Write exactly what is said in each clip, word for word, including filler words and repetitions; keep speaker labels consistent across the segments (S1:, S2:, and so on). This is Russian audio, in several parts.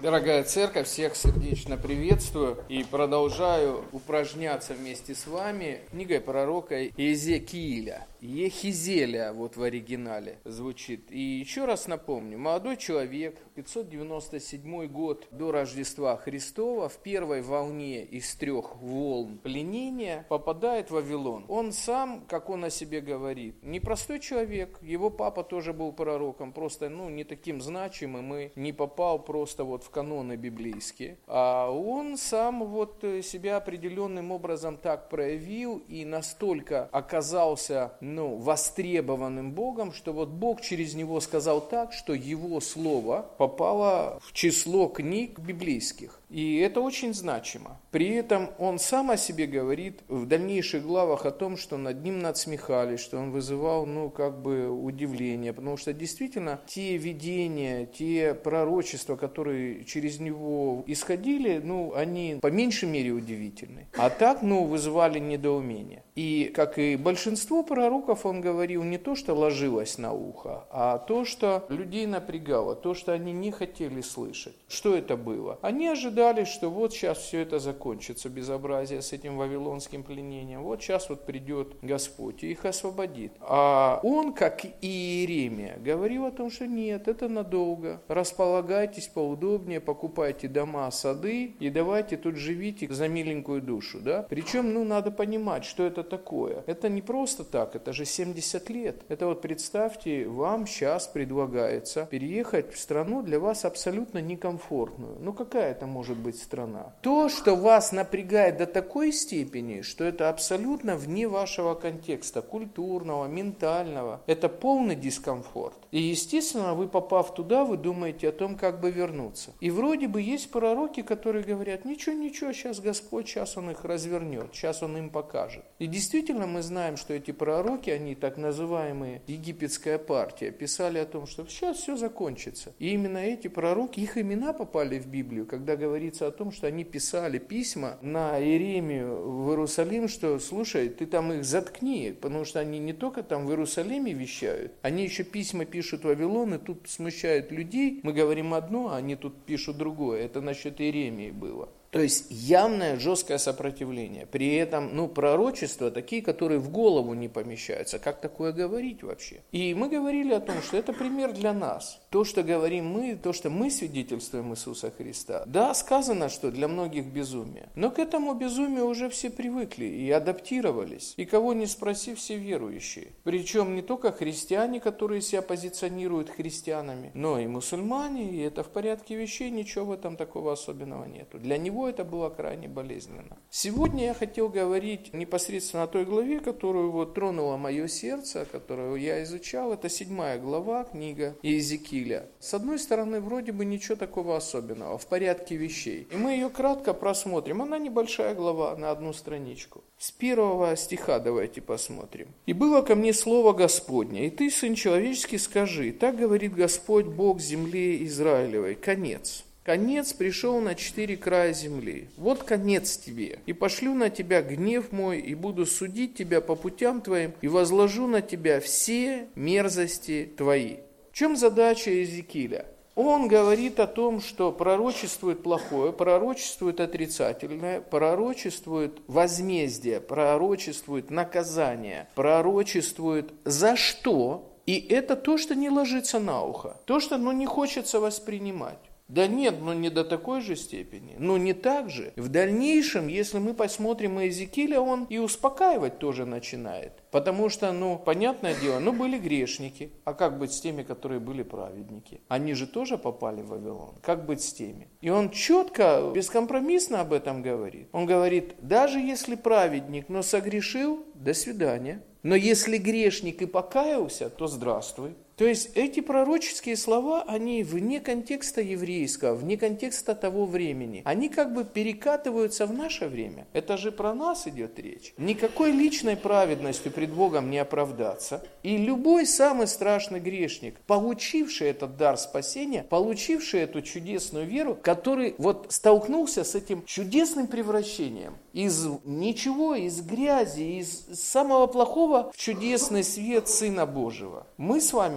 S1: Дорогая церковь, всех сердечно приветствую и продолжаю упражняться вместе с вами книгой пророка Иезекииля. Ехизеля вот в оригинале звучит. И еще раз напомню, молодой человек, пятьсот девяносто седьмой год до Рождества Христова, в первой волне из трех волн пленения попадает в Вавилон. Он сам, как он о себе говорит, непростой человек, его папа тоже был пророком, просто ну, не таким значимым и не попал просто вот в каноны библейские. А он сам вот себя определенным образом так проявил и настолько оказался ну, востребованным Богом, что вот Бог через него сказал так, что его слово попало в число книг библейских. И это очень значимо. При этом он сам о себе говорит в дальнейших главах о том, что над ним надсмехались, что он вызывал, ну, как бы удивление, потому что действительно те видения, те пророчества, которые через него исходили, ну, они по меньшей мере удивительны. А так, ну, вызывали недоумение. И, как и большинство пророков, он говорил не то, что ложилось на ухо, а то, что людей напрягало, то, что они не хотели слышать. Что это было? Они ожидали, что вот сейчас все это закончится, безобразие с этим вавилонским пленением. Вот сейчас вот придет Господь и их освободит. А он, как и Иеремия, говорил о том, что нет, это надолго. Располагайтесь поудобнее, покупайте дома, сады и давайте тут живите за миленькую душу. Да? Причем, ну, надо понимать, что это такое. Это не просто так, это же семьдесят лет. Это вот представьте, вам сейчас предлагается переехать в страну для вас абсолютно некомфортную. Ну, какая это может быть страна? То, что вас напрягает до такой степени, что это абсолютно вне вашего контекста, культурного, ментального, это полный дискомфорт. И, естественно, вы, попав туда, вы думаете о том, как бы вернуться. И вроде бы есть пророки, которые говорят, ничего, ничего, сейчас Господь, сейчас Он их развернет, сейчас Он им покажет. И действительно мы знаем, что эти пророки, они так называемые египетская партия, писали о том, что сейчас все закончится. И именно эти пророки, их имена попали в Библию, когда говорится о том, что они писали письма на Иеремию в Иерусалим, что, слушай, ты там их заткни, потому что они не только там в Иерусалиме вещают, они еще письма пишут в Вавилон, и тут смущают людей. Мы говорим одно, а они тут пишут другое. Это насчет Иеремии было. То есть явное жесткое сопротивление. При этом, ну, пророчества такие, которые в голову не помещаются. Как такое говорить вообще? И мы говорили о том, что это пример для нас. То, что говорим мы, то, что мы свидетельствуем Иисуса Христа. Да, сказано, что для многих безумие. Но к этому безумию уже все привыкли и адаптировались. И кого не спроси, все верующие. Причем не только христиане, которые себя позиционируют христианами, но и мусульмане. И это в порядке вещей, ничего в этом такого особенного нету. Для него это было крайне болезненно. Сегодня я хотел говорить непосредственно о той главе, которую вот тронула мое сердце, которую я изучал. Это седьмая глава, книга Иезекииля. С одной стороны, вроде бы ничего такого особенного, в порядке вещей. И мы ее кратко просмотрим. Она небольшая глава, на одну страничку. С первого стиха давайте посмотрим. «И было ко мне слово Господне, и ты, сын человеческий, скажи, так говорит Господь, Бог земли Израилевой, конец». Конец пришел на четыре края земли. Вот конец тебе. И пошлю на тебя гнев мой, и буду судить тебя по путям твоим, и возложу на тебя все мерзости твои. В чем задача Иезекииля? Он говорит о том, что пророчествует плохое, пророчествует отрицательное, пророчествует возмездие, пророчествует наказание, пророчествует за что? И это то, что не ложится на ухо, то, что ну, не хочется воспринимать. Да нет, ну не до такой же степени, но не так же. В дальнейшем, если мы посмотрим на Иезекииля, он и успокаивать тоже начинает. Потому что, ну, понятное дело, ну были грешники, а как быть с теми, которые были праведники? Они же тоже попали в Вавилон, как быть с теми? И он четко, бескомпромиссно об этом говорит. Он говорит, даже если праведник, но согрешил, до свидания. Но если грешник и покаялся, то здравствуй. То есть эти пророческие слова, они вне контекста еврейского, вне контекста того времени. Они как бы перекатываются в наше время. Это же про нас идет речь. Никакой личной праведностью пред Богом не оправдаться. И любой самый страшный грешник, получивший этот дар спасения, получивший эту чудесную веру, который вот столкнулся с этим чудесным превращением из ничего, из грязи, из самого плохого в чудесный свет Сына Божьего. Мы с вами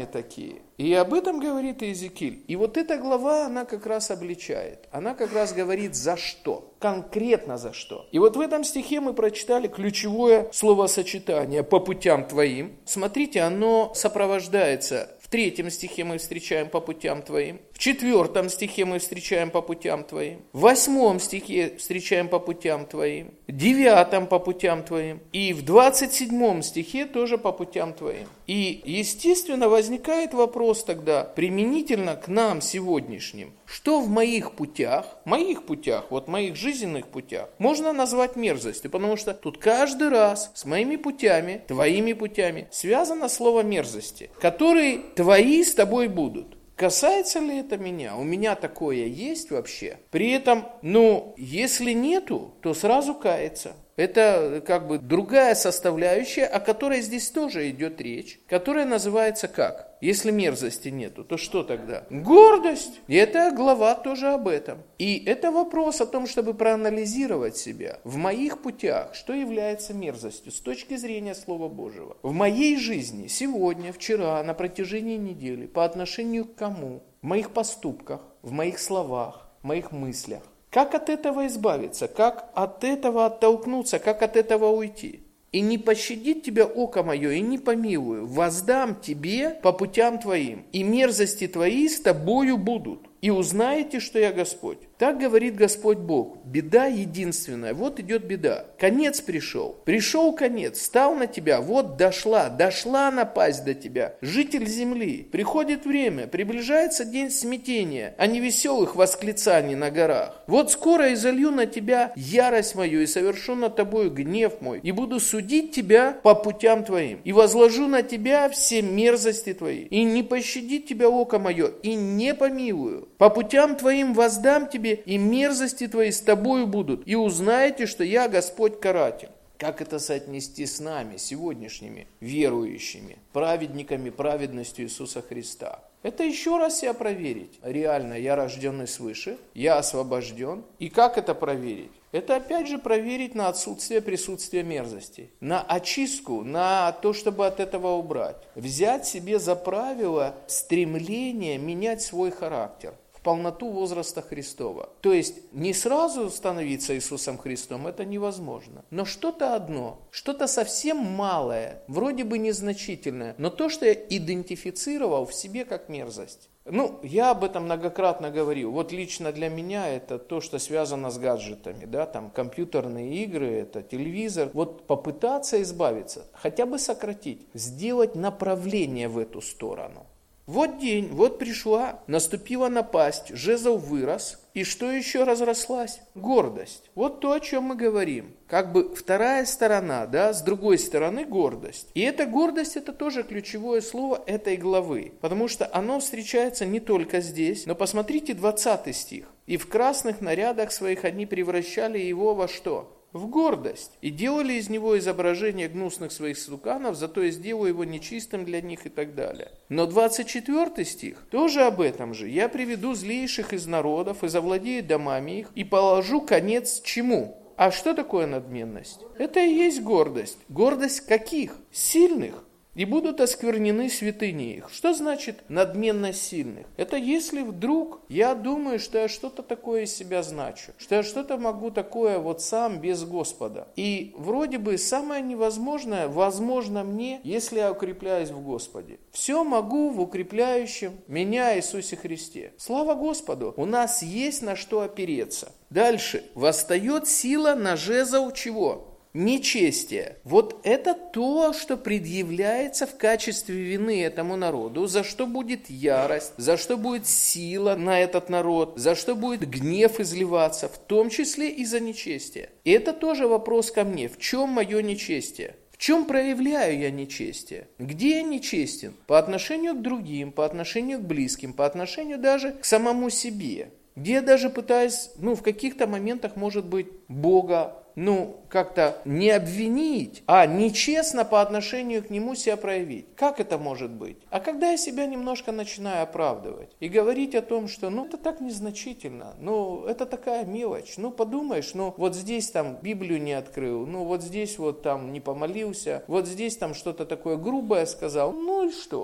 S1: такие. И об этом говорит Иезекииль. И вот эта глава, она как раз обличает. Она как раз говорит, за что. Конкретно за что. И вот в этом стихе мы прочитали ключевое словосочетание «по путям твоим». Смотрите, оно сопровождается. В третьем стихе мы встречаем «по путям твоим». В четвертом стихе мы встречаем «по путям твоим». В восьмом стихе встречаем «по путям твоим». В девятом «по путям твоим». И в двадцать седьмом стихе тоже «по путям твоим». И, естественно, возникает вопрос тогда, применительно к нам сегодняшним, что в моих путях, моих путях, вот моих жизненных путях, можно назвать мерзостью, потому что тут каждый раз с моими путями, твоими путями, связано слово мерзости, которые твои с тобой будут. Касается ли это меня? У меня такое есть вообще? При этом, ну, если нету, то сразу каяться. Это как бы другая составляющая, о которой здесь тоже идет речь, которая называется как? Если мерзости нету, то что тогда? Гордость. И эта глава тоже об этом. И это вопрос о том, чтобы проанализировать себя в моих путях, что является мерзостью с точки зрения Слова Божьего. В моей жизни сегодня, вчера, на протяжении недели, по отношению к кому? В моих поступках, в моих словах, в моих мыслях. Как от этого избавиться? Как от этого оттолкнуться? Как от этого уйти? И не пощадит тебя око мое, и не помилую. Воздам тебе по путям твоим, и мерзости твои с тобою будут. И узнаете, что я Господь. Так говорит Господь Бог. Беда единственная. Вот идет беда. Конец пришел. Пришел конец. Стал на тебя. Вот дошла. Дошла напасть до тебя. Житель земли. Приходит время. Приближается день смятения, а не веселых восклицаний на горах. Вот скоро изолью на тебя ярость мою, и совершу над тобою гнев мой. И буду судить тебя по путям твоим. И возложу на тебя все мерзости твои. И не пощадит тебя око мое. И не помилую. По путям твоим воздам тебе, и мерзости твои с тобою будут, и узнаете, что я Господь каратель. Как это соотнести с нами, сегодняшними верующими, праведниками, праведностью Иисуса Христа? Это еще раз себя проверить. Реально, я рожденный свыше, я освобожден. И как это проверить? Это опять же проверить на отсутствие присутствия мерзости, на очистку, на то, чтобы от этого убрать. Взять себе за правило стремление менять свой характер. Полноту возраста Христова. То есть не сразу становиться Иисусом Христом, это невозможно. Но что-то одно, что-то совсем малое, вроде бы незначительное, но то, что я идентифицировал в себе как мерзость. Ну, я об этом многократно говорил. Вот лично для меня это то, что связано с гаджетами, да, там компьютерные игры, это телевизор. Вот попытаться избавиться, хотя бы сократить, сделать направление в эту сторону. Вот день, вот пришла, наступила напасть, жезл вырос, и что еще разрослась? Гордость. Вот то, о чем мы говорим. Как бы вторая сторона, да, с другой стороны гордость. И эта гордость, это тоже ключевое слово этой главы, потому что оно встречается не только здесь, но посмотрите двадцатый стих. «И в красных нарядах своих они превращали его во что? В гордость, и делали из него изображение гнусных своих стуканов, зато я сделаю его нечистым для них» и так далее. Но двадцать четвёртый стих тоже об этом же. «Я приведу злейших из народов, и завладею домами их, и положу конец чему?» А что такое надменность? Это и есть гордость. Гордость каких? Сильных. «И будут осквернены святыни их». Что значит надменность сильных? Это если вдруг я думаю, что я что-то такое из себя значу, что я что-то могу такое вот сам без Господа. И вроде бы самое невозможное возможно мне, если я укрепляюсь в Господе. Все могу в укрепляющем меня Иисусе Христе. Слава Господу! У нас есть на что опереться. Дальше. «Восстает сила на жезл» чего? Нечестие. Вот это то, что предъявляется в качестве вины этому народу, за что будет ярость, за что будет сила на этот народ, за что будет гнев изливаться, в том числе и за нечестие. И это тоже вопрос ко мне. В чем мое нечестие? В чем проявляю я нечестие? Где я нечестен? По отношению к другим, по отношению к близким, по отношению даже к самому себе. Где я даже пытаюсь, ну, в каких-то моментах, может быть, Бога, ну, как-то не обвинить, а нечестно по отношению к нему себя проявить. Как это может быть? А когда я себя немножко начинаю оправдывать и говорить о том, что, ну, это так незначительно, ну, это такая мелочь, ну, подумаешь, ну, вот здесь там Библию не открыл, ну, вот здесь вот там не помолился, вот здесь там что-то такое грубое сказал, ну и что?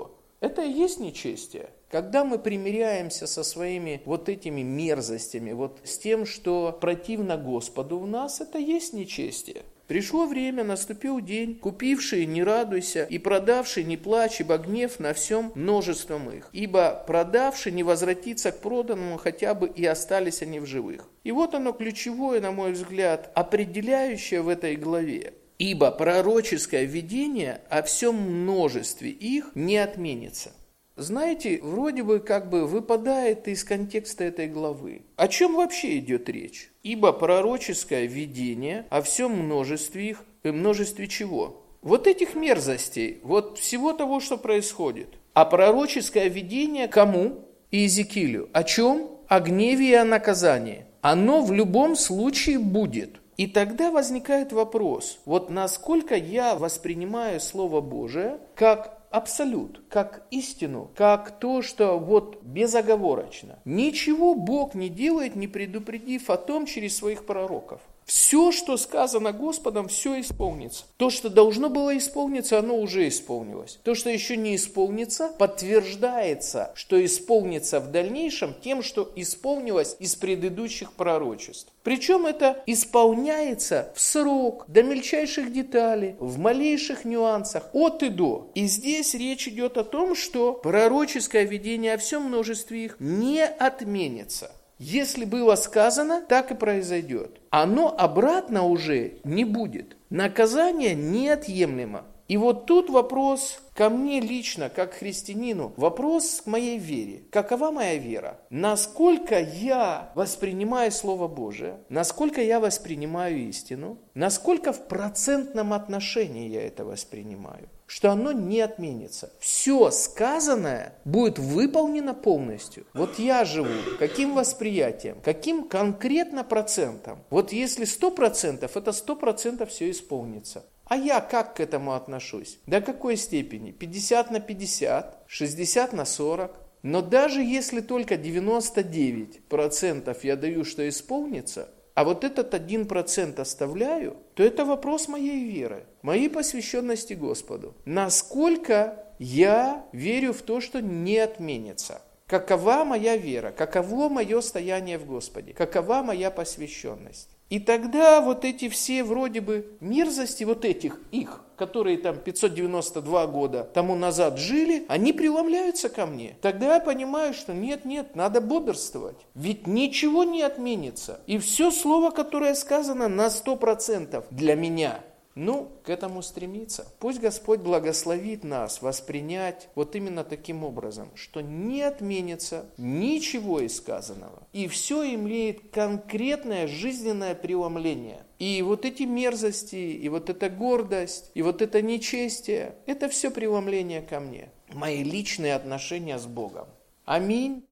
S1: Это и есть нечестие. Когда мы примиряемся со своими вот этими мерзостями, вот с тем, что противно Господу в нас, это и есть нечестие. Пришло время, наступил день, купивший не радуйся, и продавший не плачь, ибо гнев на всем множеством их. Ибо продавший не возвратится к проданному, хотя бы и остались они в живых. И вот оно ключевое, на мой взгляд, определяющее в этой главе. Ибо пророческое видение о всем множестве их не отменится. Знаете, вроде бы как бы выпадает из контекста этой главы. О чем вообще идет речь? Ибо пророческое видение о всем множестве их, и множестве чего? Вот этих мерзостей, вот всего того, что происходит. А пророческое видение кому? Иезекиилю. О чем? О гневе и о наказании. Оно в любом случае будет. И тогда возникает вопрос, вот насколько я воспринимаю Слово Божие как абсолют, как истину, как то, что вот безоговорочно. Ничего Бог не делает, не предупредив о том через своих пророков. Все, что сказано Господом, все исполнится. То, что должно было исполниться, оно уже исполнилось. То, что еще не исполнится, подтверждается, что исполнится в дальнейшем тем, что исполнилось из предыдущих пророчеств. Причем это исполняется в срок, до мельчайших деталей, в малейших нюансах, от и до. И здесь речь идет о том, что пророческое видение о всем множестве их не отменится. Если было сказано, так и произойдет. Оно обратно уже не будет. Наказание неотъемлемо. И вот тут вопрос ко мне лично, как христианину, вопрос к моей вере. Какова моя вера? Насколько я воспринимаю Слово Божие? Насколько я воспринимаю истину? Насколько в процентном отношении я это воспринимаю? Что оно не отменится. Все сказанное будет выполнено полностью. Вот я живу каким восприятием, каким конкретно процентом. Вот если сто процентов, это сто процентов все исполнится. А я как к этому отношусь? До какой степени? пятьдесят на пятьдесят, шестьдесят на сорок. Но даже если только девяносто девять процентов я даю, что исполнится, а вот этот один процент оставляю, то это вопрос моей веры, моей посвященности Господу. Насколько я верю в то, что не отменится? Какова моя вера? Каково мое стояние в Господе? Какова моя посвященность? И тогда вот эти все вроде бы мерзости, вот этих их, которые там пятьсот девяносто два года тому назад жили, они преломляются ко мне. Тогда я понимаю, что нет-нет, надо бодрствовать. Ведь ничего не отменится. И все слово, которое сказано на сто процентов для меня, ну, к этому стремиться. Пусть Господь благословит нас воспринять вот именно таким образом, что не отменится ничего из сказанного. И все имеет конкретное жизненное преломление. И вот эти мерзости, и вот эта гордость, и вот это нечестие, это все преломление ко мне. Мои личные отношения с Богом. Аминь.